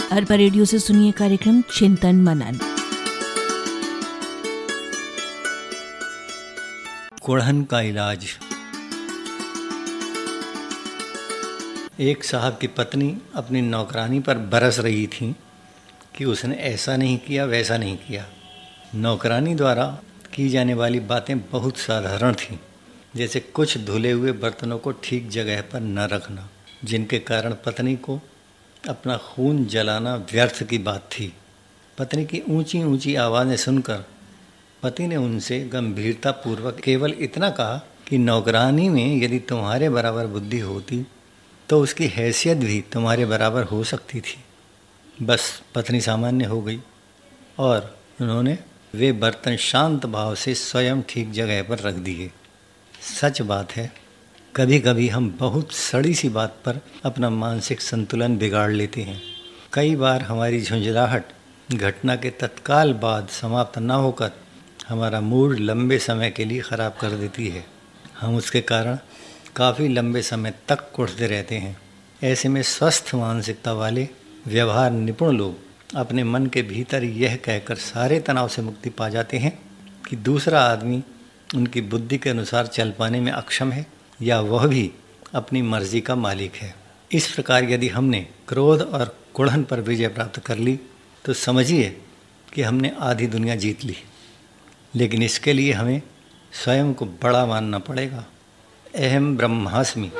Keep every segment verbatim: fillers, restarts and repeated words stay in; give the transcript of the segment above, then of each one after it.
Arpa radio से सुनिए कार्यक्रम चिंतन मनन। कुढ़न का इलाज। एक साहब की पत्नी अपनी नौकरानी पर बरस रही थी कि उसने ऐसा नहीं किया, वैसा नहीं किया। नौकरानी द्वारा की जाने वाली बातें बहुत साधारण थीं, जैसे कुछ धुले हुए बर्तनों को ठीक जगह पर न रखना, जिनके कारण पत्नी को अपना खून जलाना व्यर्थ की बात थी। पत्नी की ऊंची ऊंची आवाज़ें सुनकर पति ने उनसे गंभीरतापूर्वक केवल इतना कहा कि नौकरानी में यदि तुम्हारे बराबर बुद्धि होती तो उसकी हैसियत भी तुम्हारे बराबर हो सकती थी। बस पत्नी सामान्य हो गई और उन्होंने वे बर्तन शांत भाव से स्वयं ठीक जगह पर रख दिए। सच बात है, कभी कभी हम बहुत सड़ी सी बात पर अपना मानसिक संतुलन बिगाड़ लेते हैं। कई बार हमारी झुंझलाहट घटना के तत्काल बाद समाप्त न होकर हमारा मूड लंबे समय के लिए ख़राब कर देती है। हम उसके कारण काफ़ी लंबे समय तक कुढ़ते रहते हैं। ऐसे में स्वस्थ मानसिकता वाले व्यवहार निपुण लोग अपने मन के भीतर यह कहकर सारे तनाव से मुक्ति पा जाते हैं कि दूसरा आदमी उनकी बुद्धि के अनुसार चल पाने में अक्षम है या वह भी अपनी मर्जी का मालिक है। इस प्रकार यदि हमने क्रोध और कुढ़न पर विजय प्राप्त कर ली तो समझिए कि हमने आधी दुनिया जीत ली। लेकिन इसके लिए हमें स्वयं को बड़ा मानना पड़ेगा। अहम ब्रह्मास्मि,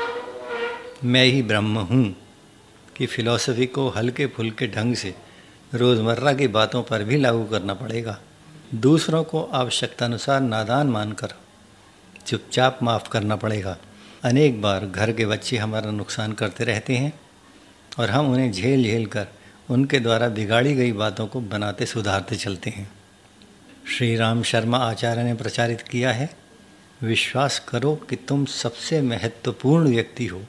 मैं ही ब्रह्म हूँ कि फिलॉसफी को हल्के फुल्के ढंग से रोज़मर्रा की बातों पर भी लागू करना पड़ेगा। दूसरों को आवश्यकतानुसार नादान मानकर चुपचाप माफ़ करना पड़ेगा। अनेक बार घर के बच्चे हमारा नुकसान करते रहते हैं और हम उन्हें झेल झेल कर उनके द्वारा बिगाड़ी गई बातों को बनाते सुधारते चलते हैं। श्री राम शर्मा आचार्य ने प्रचारित किया है, विश्वास करो कि तुम सबसे महत्वपूर्ण व्यक्ति हो।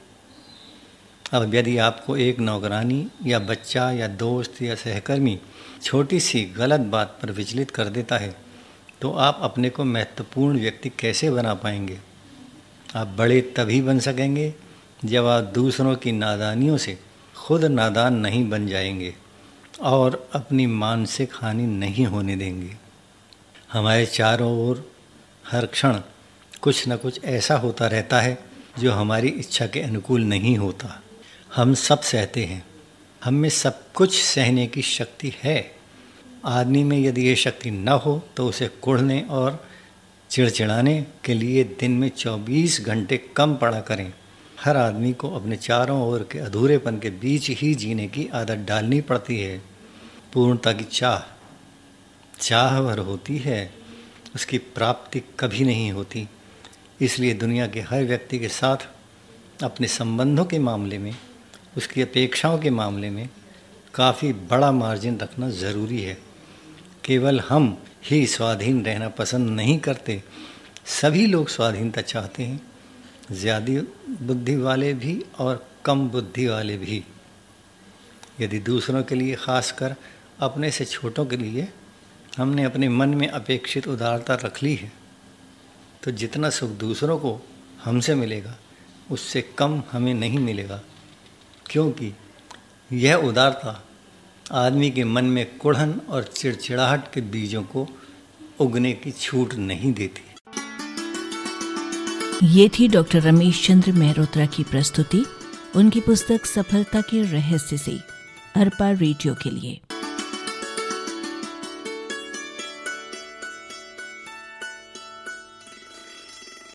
अब यदि आपको एक नौकरानी या बच्चा या दोस्त या सहकर्मी छोटी सी गलत बात पर विचलित कर देता है तो आप अपने को महत्वपूर्ण व्यक्ति कैसे बना पाएंगे? आप बड़े तभी बन सकेंगे जब आप दूसरों की नादानियों से खुद नादान नहीं बन जाएंगे और अपनी मानसिक हानि नहीं होने देंगे। हमारे चारों ओर हर क्षण कुछ न कुछ ऐसा होता रहता है जो हमारी इच्छा के अनुकूल नहीं होता। हम सब सहते हैं, हम में सब कुछ सहने की शक्ति है। आदमी में यदि ये शक्ति न हो तो उसे कुढ़ने और चिड़चिड़ाने के लिए दिन में चौबीस घंटे कम पड़ा करें। हर आदमी को अपने चारों ओर के अधूरेपन के बीच ही जीने की आदत डालनी पड़ती है। पूर्णता की चाह चाह भर होती है, उसकी प्राप्ति कभी नहीं होती। इसलिए दुनिया के हर व्यक्ति के साथ अपने संबंधों के मामले में, उसकी अपेक्षाओं के मामले में काफ़ी बड़ा मार्जिन रखना ज़रूरी है। केवल हम ही स्वाधीन रहना पसंद नहीं करते, सभी लोग स्वाधीनता चाहते हैं, ज़्यादा बुद्धि वाले भी और कम बुद्धि वाले भी। यदि दूसरों के लिए, खासकर अपने से छोटों के लिए, हमने अपने मन में अपेक्षित उदारता रख ली है तो जितना सुख दूसरों को हमसे मिलेगा उससे कम हमें नहीं मिलेगा, क्योंकि यह उदारता आदमी के मन में कुढ़न और चिड़चिड़ाहट के बीजों को उगने की छूट नहीं देती। ये थी डॉक्टर रमेश चंद्र मेहरोत्रा की प्रस्तुति उनकी पुस्तक सफलता के रहस्य से अरपा रेडियो के लिए।